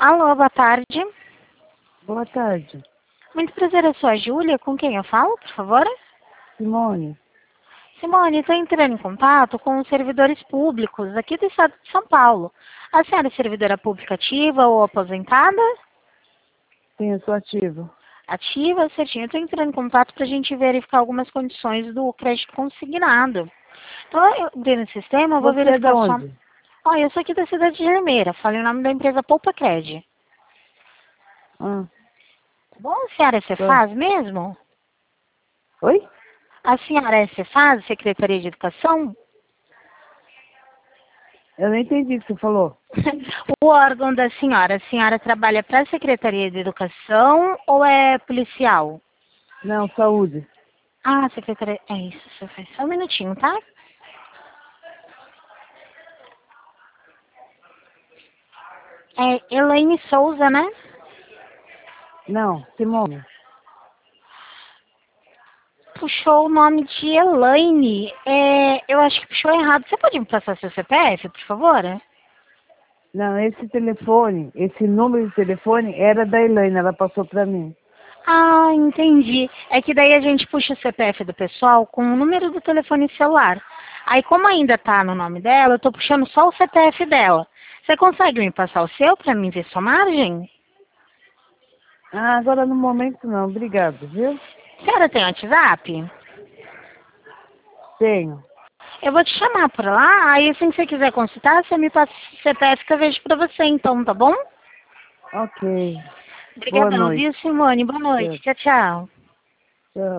Alô, boa tarde. Boa tarde. Muito prazer, eu sou a Júlia. Com quem eu falo, por favor? Simone. Simone, estou entrando em contato com os servidores públicos aqui do estado de São Paulo. A senhora é servidora pública ativa ou aposentada? Sim, eu sou ativa. Ativa, certinho. Estou entrando em contato para a gente verificar algumas condições do crédito consignado. Então, eu entrei no sistema, eu vou Você é de verificar só... onde? Olha, eu sou aqui da cidade de Limeira. Falei o nome da empresa Poupa Cred. Ah, Tá bom, senhora, você tô. faz mesmo? Oi? A senhora é Cefaz, Secretaria de Educação? Eu não entendi o que você falou. O órgão da senhora, a senhora trabalha para a Secretaria de Educação ou é policial? Não, saúde. Ah, Secretaria... É isso, Cefaz. Só um minutinho, tá? É Elaine Souza, né? Não, Simone. Puxou o nome de Elaine. Eu acho que puxou errado. Você pode me passar seu CPF, por favor? Não, esse telefone, esse número de telefone era da Elaine, ela passou pra mim. Ah, entendi. É que daí a gente puxa o CPF do pessoal com o número do telefone celular. Aí, como ainda tá no nome dela, eu tô puxando só o CPF dela. Você consegue me passar o seu para mim ver sua margem? Ah, agora no momento não, obrigado, viu? A senhora tem WhatsApp? Tenho. Eu vou te chamar por lá, aí assim que você quiser consultar, você me passa o CPF que eu vejo pra você, então, tá bom? Ok. Boa Obrigadão, noite. viu, Simone? Boa noite. Tchau. Tchau, tchau.